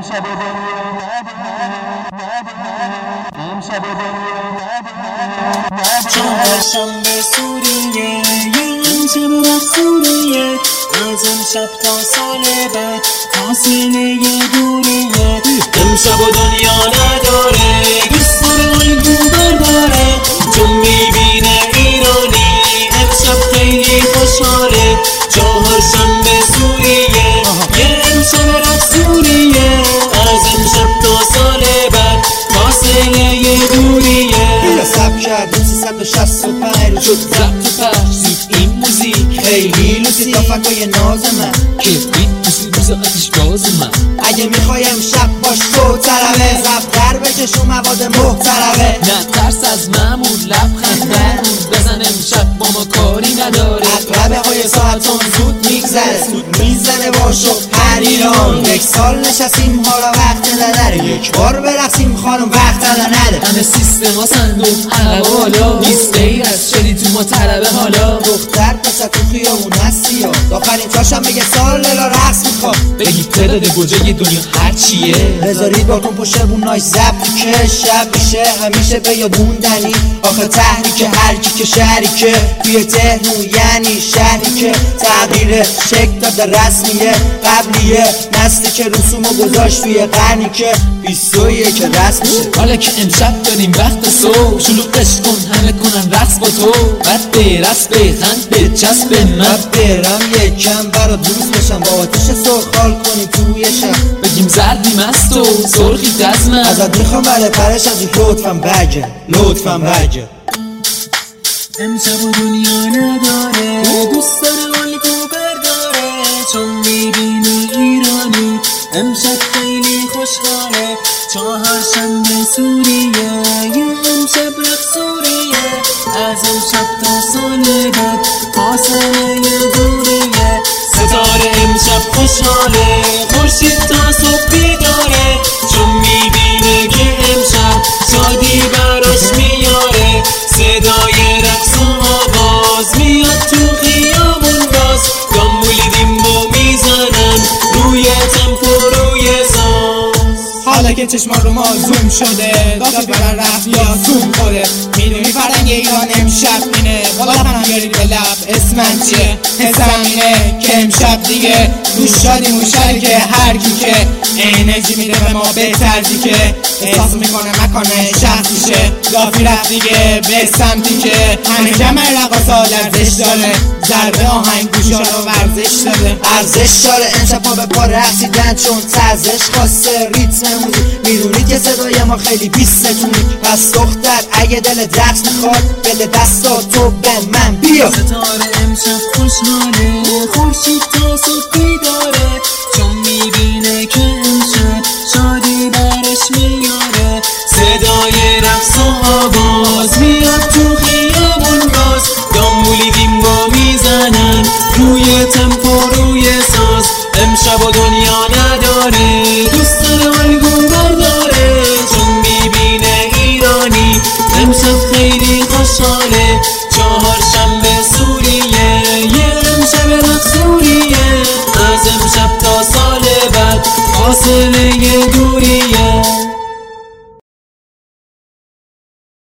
چهارشنبه سوریه امشب رفت سوریه از امشب تا سال بعد فاصله دوریه امشب و دنیا نداره دوست داره الگو برداره چون میبینه ایرانی امشب خیلی خوشحاله چهارشنبه سوریه امشب رفت سوریه از امشب تا سال بعد فاصله دوریه سب کردیم 365 شد ضبط و پخش زود این موزیک خیلی لوسی تا فکای ناز من کبریت روز آتیش گاز من اگه میخوایم شب باش تو طرفه زفتر بکش و مواد محترقه نه ترس از مامور لبخند برمون بزن امشب با ما کاری نداره اقربه های ساعتون زود میگذره زود میزنه باشو هر ایران یک سال نشستیم حالا وقت نداره یک بار برقصیم خانم وقت نداره همه سیستم ها صندوق عقب حالا نیست غیر از شدی تو ما طلبه حالا دختر پسر تو خیابون هستی یا آخرین چاشم بگه سال لیلا رقص میخواد بگی تعداد گوجه دنیا هر چیه بذارید بالکن پشت بوناش زبطی که شب میشه همیشه بیابون دنی آخه تحریک هر کی که شریکه توی تهرون یعنی شهری که تغییر شکل داده رسمیه قبلیه نسلی که رسومو گذاشت توی قرنی که 21 که رسم میشه حالا که امشب داریم وقت صبح شلوغش کن همه کنن رقص با تو بعد برقص بخند بچسب به من برم یکم برا دوست بشم با آتش سرخال کنی توی شب بگیم زردیم از تو سرخی دست من ازت میخوام بله پرش از لطفم بگه امشب و دنیا نداره دوست داره الگو برداره چون میبینی ایرانی امشب خیلی خوشحاله چهارشنبه سوریه امشب رفت سوریه از امشب تا سال بعد فاصله دوریه ستاره امشب خوشحاله خورشید تا صبح بیداره چون میبینه که امشب شادی براش میاره صدای رقص و آواز میاد تو خیابون باز گامبولیدیم با میزنن روی تمپو روی ساز حالا که چشمان رو ما زوم شده داخل ببر رفت یا زوم خوده میدونی فرنگ ایران امشب اینه بالا کنم بیارید به لب اسمن چیه حسم اینه که امشب دیگه روش شادی موشری هر کی که انرژی میده به ما بهتر که احساس میکنه مکانه شخصیشه لافی رفت دیگه به سمتی که همه جمع رقصا لرزش داره ضربه آهنگ گوشا رو ورزش داده ارزش داره امشب پا به پا رقصیدن چون تزش خواسته ریتم موزیک میدونید که صدای ما خیلی بیستتونی پس دختر اگه دل دست میخواد بده دستا تو به من بیا ستاره امشب خوشحاله خورشید تا صبح بیداره چون میبینه که امشب شادی برش میاره صدای رقص و آواز میاد تو خیابون باز گامبولیدیم با میزنن روی تمپو روی ساز امشب و دنیا نداره دوست داره الگو برداره چون میبینه ایرانی امشب خیلی خوشحاله چهارشنبه سوریه امشب رفت سوریه از امشب تا سال بعد فاصله دوریه